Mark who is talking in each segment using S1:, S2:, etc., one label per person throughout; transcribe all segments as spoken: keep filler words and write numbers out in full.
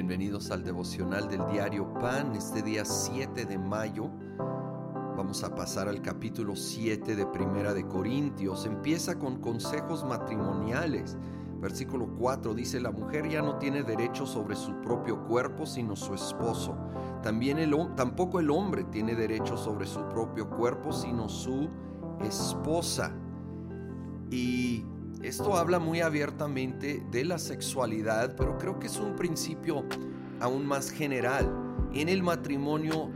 S1: Bienvenidos al devocional del diario Pan. Este día siete de mayo vamos a pasar al capítulo siete de Primera de Corintios. Empieza con consejos matrimoniales. Versículo cuatro dice: la mujer ya no tiene derecho sobre su propio cuerpo sino su esposo. También el, tampoco el hombre tiene derecho sobre su propio cuerpo sino su esposa. Y esto habla muy abiertamente de la sexualidad, pero creo que es un principio aún más general. En el matrimonio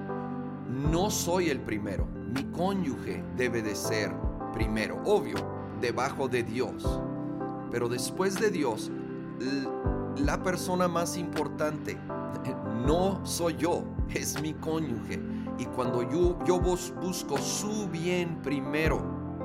S1: no soy el primero, mi cónyuge debe de ser primero, obvio, debajo de Dios. Pero después de Dios, la persona más importante no soy yo, es mi cónyuge. Y cuando yo, yo busco su bien primero,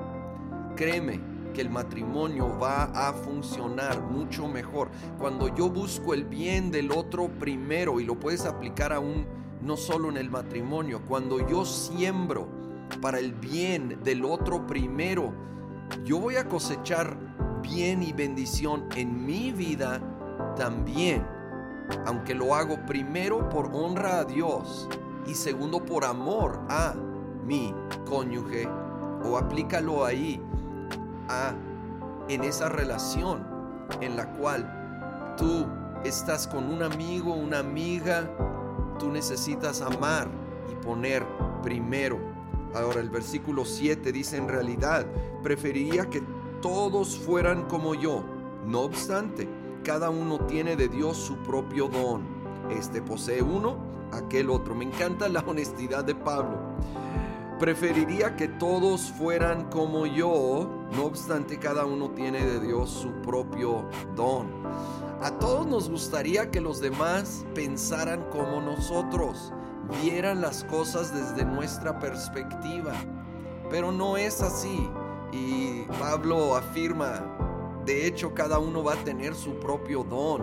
S1: créeme que el matrimonio va a funcionar mucho mejor. Cuando yo busco el bien del otro primero, y lo puedes aplicar aún no solo en el matrimonio, cuando yo siembro para el bien del otro primero, yo voy a cosechar bien y bendición en mi vida también, aunque lo hago primero por honra a Dios y segundo por amor a mi cónyuge. O aplícalo ahí a, en esa relación en la cual tú estás con un amigo, una amiga, tú necesitas amar y poner primero. Ahora el versículo siete dice: en realidad preferiría que todos fueran como yo. No obstante, cada uno tiene de Dios su propio don. Este posee uno, aquel otro. Me encanta la honestidad de Pablo. Preferiría que todos fueran como yo. No obstante, cada uno tiene de Dios su propio don. A todos nos gustaría que los demás pensaran como nosotros, vieran las cosas desde nuestra perspectiva, pero no es así. Y Pablo afirma, de hecho, cada uno va a tener su propio don.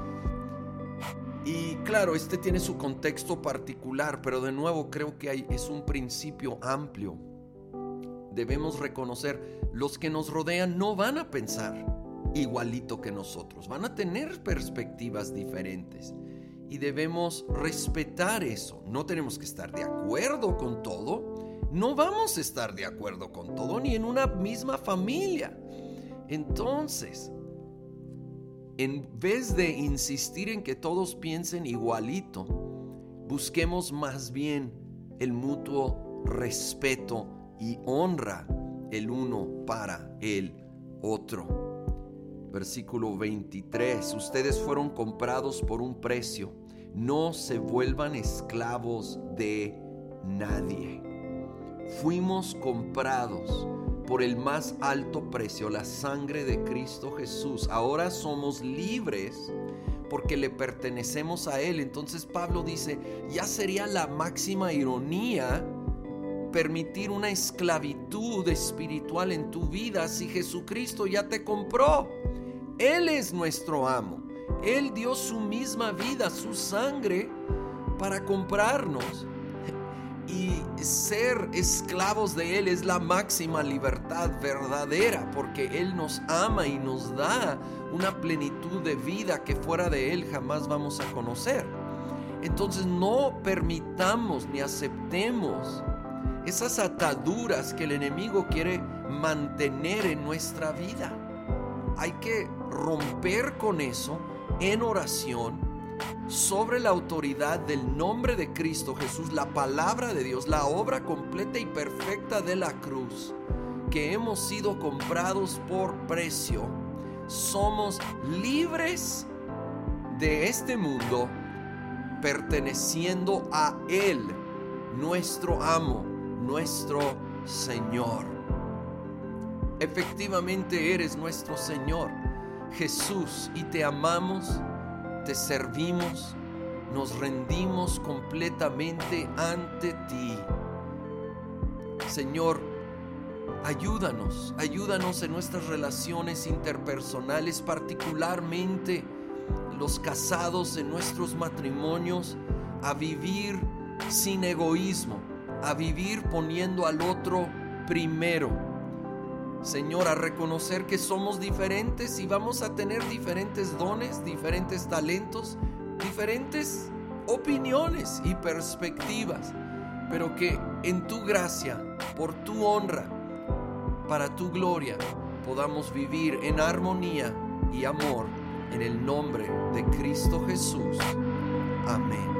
S1: Y claro, este tiene su contexto particular, pero de nuevo creo que hay, es un principio amplio. Debemos reconocer, los que nos rodean no van a pensar igualito que nosotros, van a tener perspectivas diferentes y debemos respetar eso. No tenemos que estar de acuerdo con todo, no vamos a estar de acuerdo con todo, ni en una misma familia. Entonces, en vez de insistir en que todos piensen igualito, busquemos más bien el mutuo respeto y honra el uno para el otro. Versículo veintitrés: ustedes fueron comprados por un precio, no se vuelvan esclavos de nadie. Fuimos comprados por el más alto precio, la sangre de Cristo Jesús. Ahora somos libres porque le pertenecemos a Él. Entonces Pablo dice, ya sería la máxima ironía permitir una esclavitud espiritual en tu vida si Jesucristo ya te compró. Él es nuestro amo. Él dio su misma vida, su sangre, para comprarnos. Y ser esclavos de Él es la máxima libertad verdadera, porque Él nos ama y nos da una plenitud de vida que fuera de Él jamás vamos a conocer. Entonces no permitamos ni aceptemos esas ataduras que el enemigo quiere mantener en nuestra vida. Hay que romper con eso en oración, sobre la autoridad del nombre de Cristo Jesús, la palabra de Dios, la obra completa y perfecta de la cruz, que hemos sido comprados por precio. Somos libres de este mundo, perteneciendo a Él, nuestro amo, nuestro Señor. Efectivamente eres nuestro Señor, Jesús, y te amamos, te servimos, nos rendimos completamente ante ti. Señor, ayúdanos, ayúdanos en nuestras relaciones interpersonales, particularmente los casados en nuestros matrimonios, a vivir sin egoísmo, a vivir poniendo al otro primero. Señor, a reconocer que somos diferentes y vamos a tener diferentes dones, diferentes talentos, diferentes opiniones y perspectivas, pero que en tu gracia, por tu honra, para tu gloria, podamos vivir en armonía y amor en el nombre de Cristo Jesús. Amén.